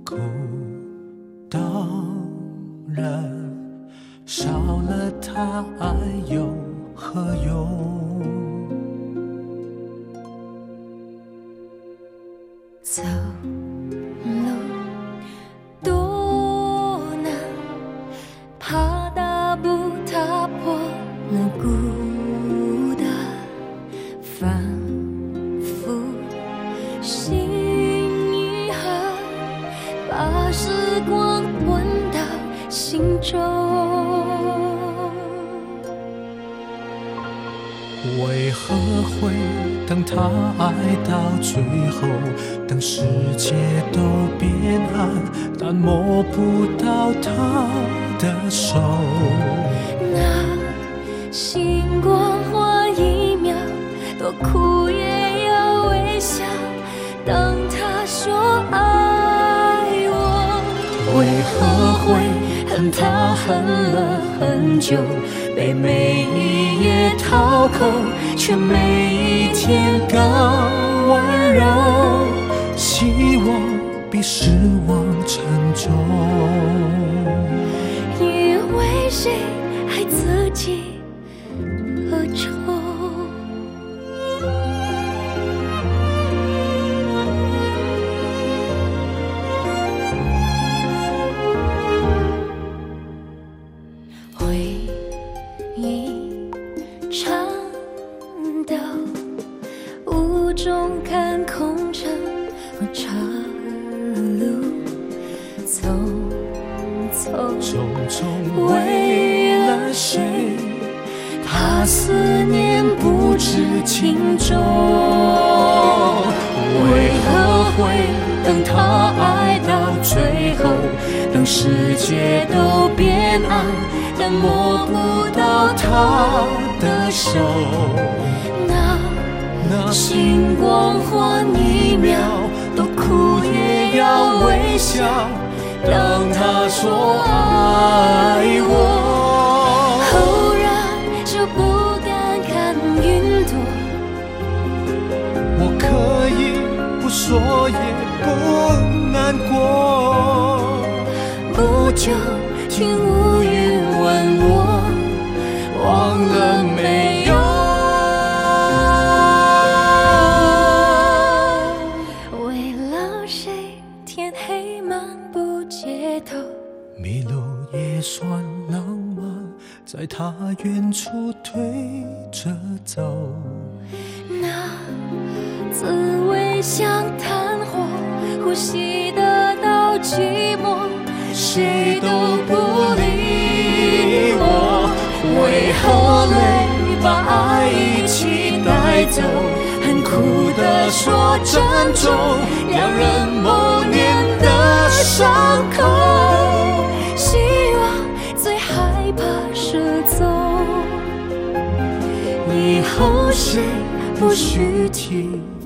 口。当然少了他，爱有何用？ 走路多难，怕大步踏破了孤单，反复心遗憾，把时光混到心中。 为何会等他爱到最后？等世界都变暗，但摸不到他的手。 那星光换一秒，多苦也要微笑。当他说爱我， 为何会恨他恨了很久？被每一夜讨口，却每一天更温柔。希望比失望沉重。 以为谁爱自己何愁？回忆颤抖，雾中看空城和岔路，匆匆为了谁？他思念不知轻重。 为何会等他爱到最后？等世界都变暗，但摸不到他的手。 那星光换一秒，多苦也要微笑。当他说爱我，忽然就不敢看云朵。 我可以不说也不难过， 不就听乌云问我忘了没有？为了谁天黑漫步街头， 迷路也算浪漫，在他远处推着走。 那滋味像炭火，呼吸得到寂寞，谁都不理我。为何泪把爱一起带走？很苦的说珍重，两人某年的伤口。希望最害怕失踪，以后谁不许提